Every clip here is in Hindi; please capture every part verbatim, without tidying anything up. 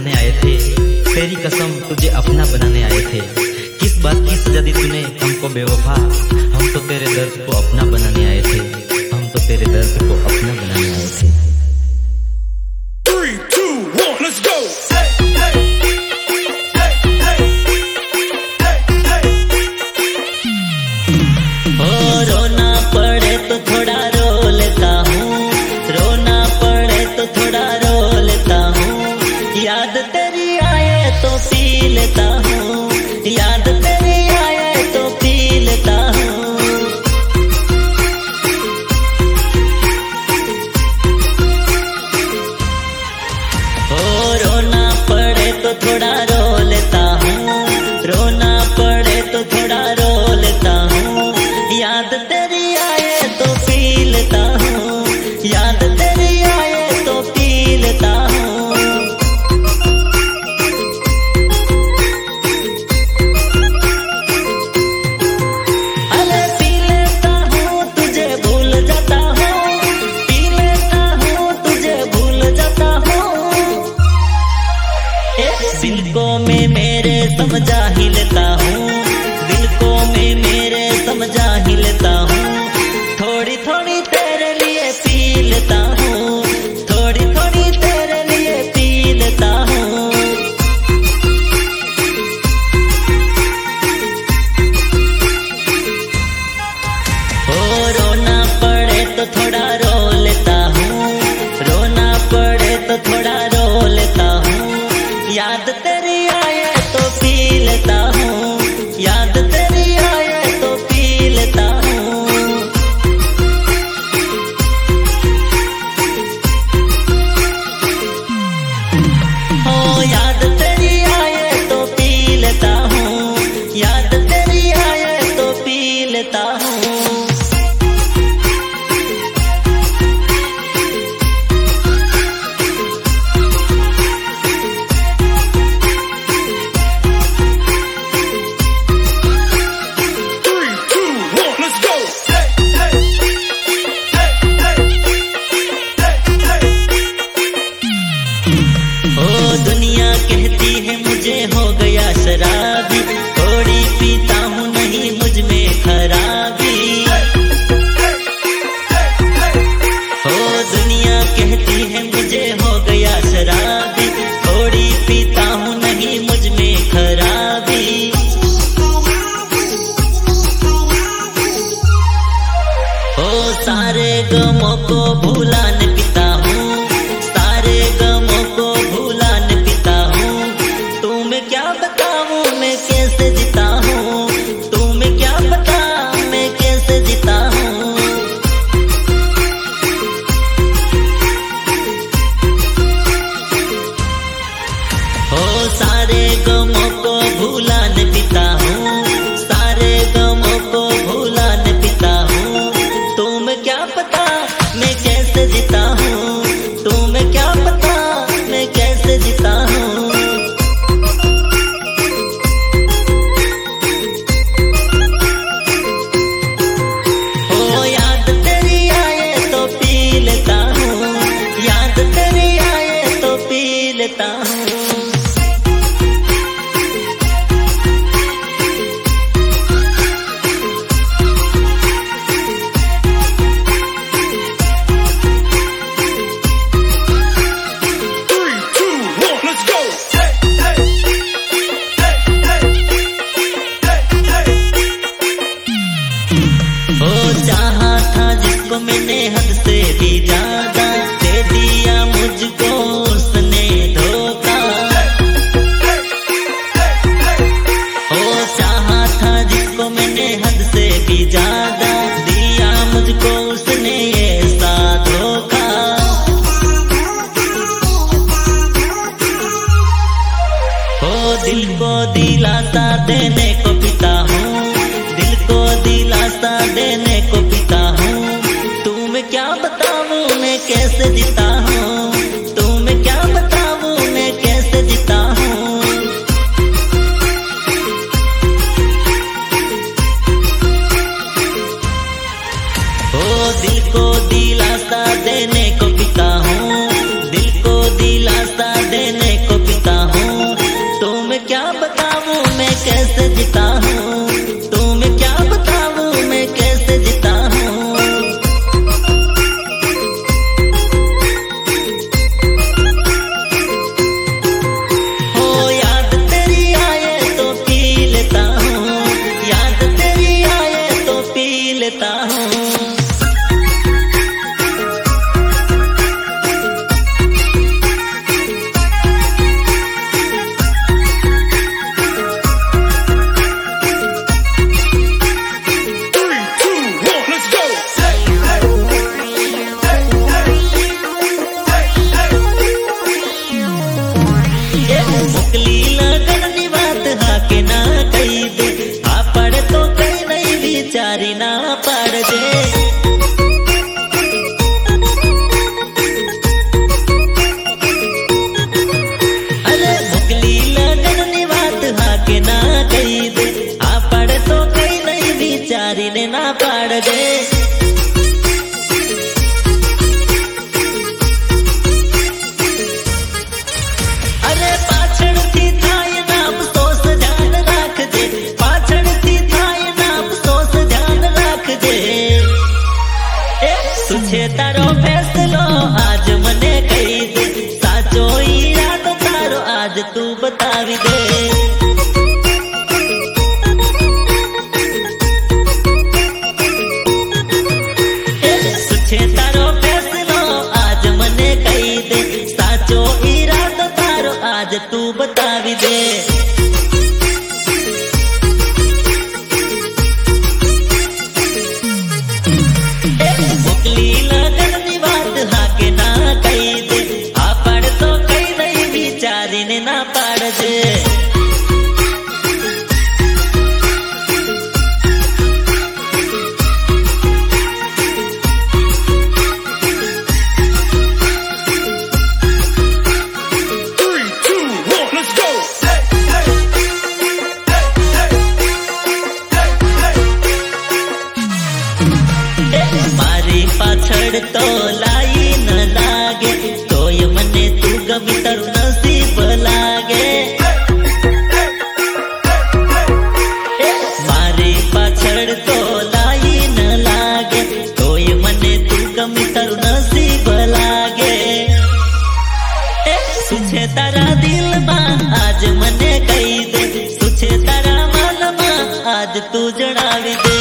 बनाने आए थे, तेरी कसम तुझे अपना बनाने आए थे। किस बात की सजा दी तूने हमको बेवफा, हम तो तेरे दर्द को अपना बनाने आए थे, हम तो तेरे दर्द को अपना बनाने आए थे। Three, two, one, let's go! रोना पड़े तो थोड़ा रो लेता हूँ, रोना पड़े तो थोड़ा रो लेता हूँ, याद तेरी आए तो पी लेता हूँ, याद तेरी आए तो पी लेता हूँ। ओ रोना पड़े तो थोड़ा रो लेता हूँ, रोना पड़े तो थोड़ा रो लेता हूँ, याद तेरी आए तो पी लेता हूँ, याद तेरी आए तो पी लेता हूँ। अरे पी लेता हूँ तुझे भूल जाता हूँ, पी लेता हूँ तुझे भूल जाता हूँ, दिल को मैं मेरे समझा ही लेता हूँ, दिल को मैं मेरे समझा ही लेता हूँ, थोड़ी थोड़ी तेरे लिए पी लेता हूँ, थोड़ी थोड़ी तेरे लिए पी लेता हूँ। ओ रोना पड़े तो थोड़ा रो लेता हूँ, रोना पड़े तो थोड़ा रो लेता हूँ, याद तेरी आए तो पी लेता हूँ, याद तेरी आए तो पी लेता हूँ। ओ याद तेरी आए तो पी लेता हूँ, याद तेरी आए तो पी लेता हूँ। दुनिया कहती है मुझे हो गया शराबी, थोड़ी पीता हूँ नहीं मुझ में खराबी। ओ दुनिया कहती है मुझे हो गया शराबी, थोड़ी पीता हूँ नहीं मुझ में खराबी। ओ सारे गमों को भुलाने पीता हूँ, सारे गमों को भुलाने पीता हूँ, तुम्हें क्या बताऊँ मैं कैसे जीता हूँ, तुम्हें क्या बता मैं कैसे जीता हूँ। ओ सारे गमों को भुलाने पीता हूँ, सारे गमों को भुलाने पीता हूँ, तुम्हें क्या पता मैं कैसे जीता हूँ, तुम्हें क्या पता मैं कैसे जीता हूँ। ओ याद तेरी आए तो पी लेता हूँ, याद तेरी आए तो पी लेता हूँ। चाहा था जिसको मैंने हद से भी ज्यादा, दे दिया मुझको उसने धोखा। ओ चाहा था जिसको मैंने हद से भी ज्यादा, दिया मुझको उसने ऐसा धोखा। ओ दिल को दिलासा देने को पीता हूँ, दिल को दिलासा देने को पीता हूँ, तुम्हें क्या बताऊँ मैं कैसे जीता हूँ, तुम्हें क्या बताऊँ मैं कैसे जीता हूँ। ओ दिल को दिलासा देने को पीता हूँ, दिल को दिलासा देने को पीता तुझे तारो फैसलो आज मने कही दे, साचो इरादो तारो आज तू बतावी दे। तुझे तारो फैसलो आज मने कही दे, साचो इरादो तारो आज तू बतावी दे। ना पाड़ दे Three, two, one, let's go. मारी पाछड़ तो लाई न लागे, तोय मने तू गमी तारू नसीब लागे। मारी पाछड़ तो लाई न लागे, तोय मने तू गमी तारू नसीब लागे। तुझे तारा दिल में आज मने कही दे, तुझे तारा मन में आज तू जणावी दे।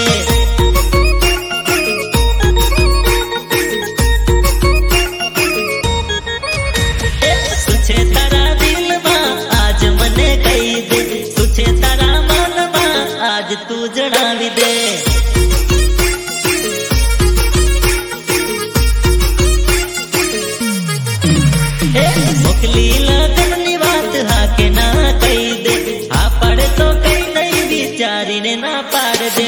तू जणावी दे मोकली लगन बात हा के ना कही दे, हा पड़े तो कहीं नहीं बिचारी ने ना पाड़ दे।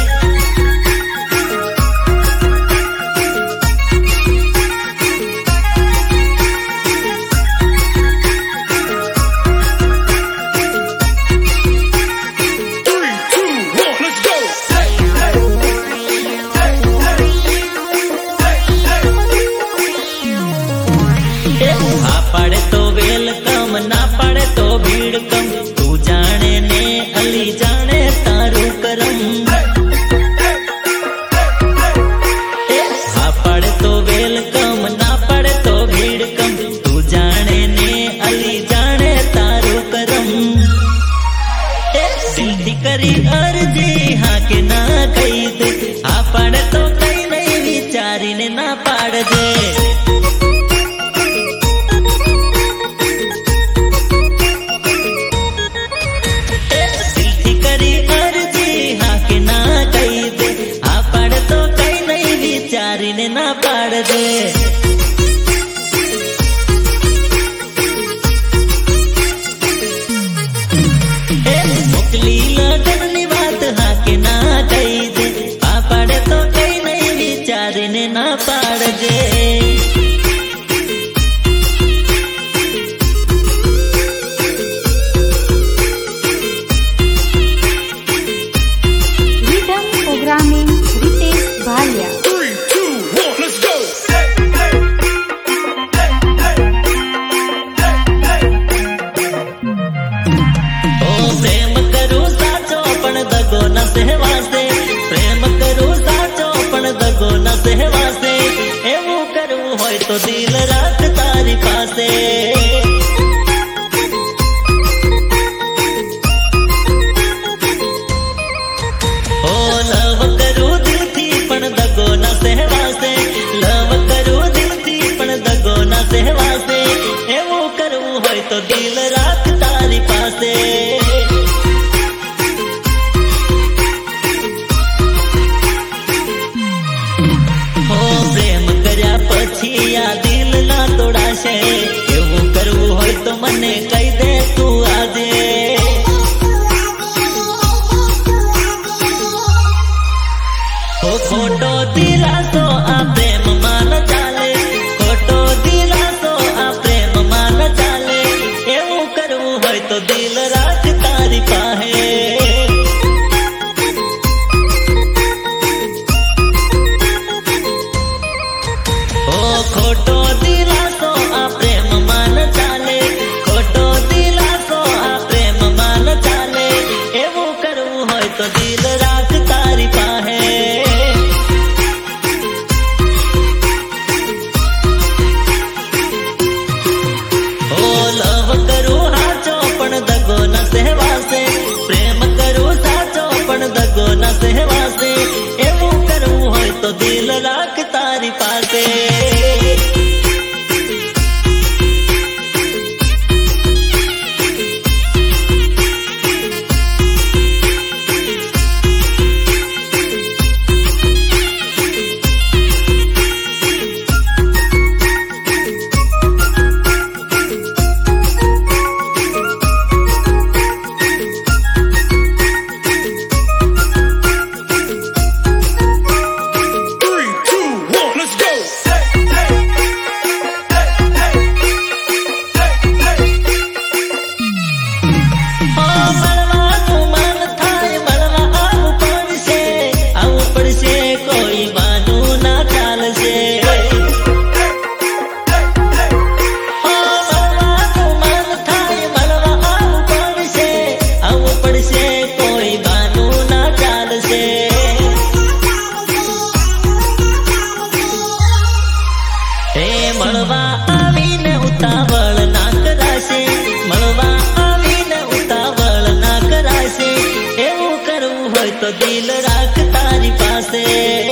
पड़े तो वेलकम ना पड़े तो भीड़ कम, तू जाने ने अली जाने तारू करम। हाँ पड़े तो वेलकम ना पड़े तो भीड़ कम, तू जाने ने अली जाने तारू करम। दिल थी करी अर्जी हाँ के ना कही दे, हाँ पड़े तो कहीं नहीं विचारी ने ना पाड़ दे। ने ना पाड़ दे मोकली लगन बात हा के ना कही दे, आ पाड़े तो कहीं नहीं विचारी ने ना पाड़ दे। प्रोग्रामिंग रितेश भालिया। प्रेम करूं साचो पण दगो न सहवासे, एवं करવું હોય तो दिल राख तारी पासे। ओ लव करूं दिल थी पण दगो न सहवासे, लव करूं दिल थी पण दगो न सहवासे, एवं करવું હોય तो दिल राख तारी पासे। या दिल ना तोड़ाशे, एवं करવું હોય तो मने कही दे तू आजे। ओ खोटो दिलासो आ प्रेम मान चाले, खोटो दिलासो आ प्रेम मान चाले, एवं करવું હોય तो दिल राख तारी पाहे। खोटो दिलासो आ प्रेम मान चाले, खोटो दिलासो आ प्रेम मान चाले, एवं करવું હોય तो दिल राख तारी पाहे। મળવા આવીને ઉતાવળ ના કરાશે, મળવા આવીને ઉતાવળ ના કરાશે, એવું કરવું હોય તો દિલ રાખ તારી પાસે.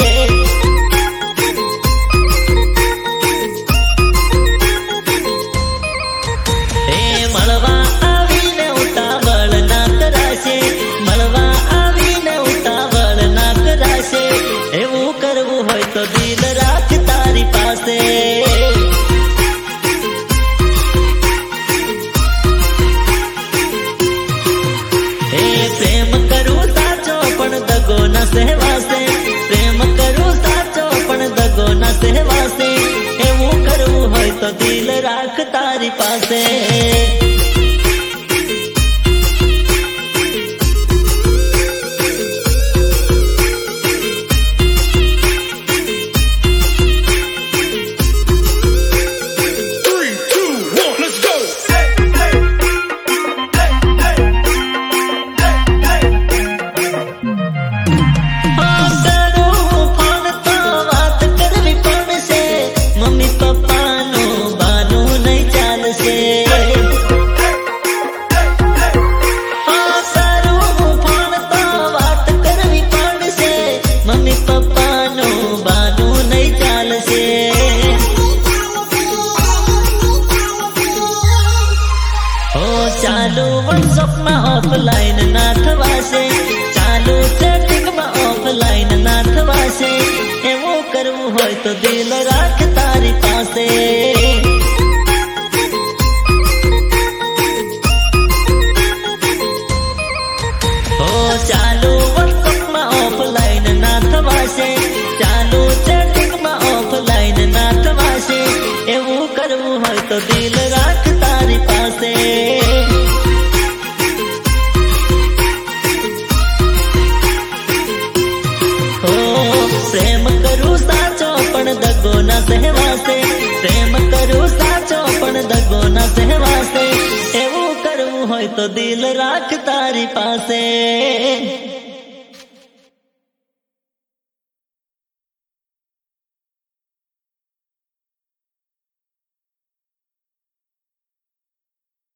એ મળવા આવીને ઉતાવળ ના કરાશે, મળવા આવીને ઉતાવળ ના કરાશે, એવું કરવું હોય તો દિલ રાખ તારી પાસે. એ પ્રેમ કરું સાચો પણ દગો ના સહેવાશે, પ્રેમ કરું સાચો પણ દગો ના સહેવાશે, એવું કરવું હોય તો દિલ રાખ તારી પાસે. Three, two, one, let's go. મમ્મી પપ્પાનું બાનું નહીં ચાલશે. સારું ફોન તો વાત કરવી પડશે, મમ્મી પપ્પાનું બાનું નહીં ચાલશે. ઓ ચાલુ વોટ્સઅપમાં ઓફલાઈન ના થવાશે, ચાલુ ચેટિંગમાં ઓફલાઈન ના થવાશે, એવું કરવું હોય તો દિલ રાખ તારી પાસે. ઓ ચાલુ વોટ્સઅપમાં ઓફલાઈન ના થવાશે, ચાલુ ચેટિંગમાં ઓફલાઈન ના થવાશે, એવું કરવું હોય તો દિલ રાખ તારી પાસે. પ્રેમ કરું સાચો પણ દગો ના સહેવાશે, પ્રેમ કરું સાચો પણ દગો ના સહેવાશે, એવું કરવું હોય તો દિલ રાખ તારી પાસે.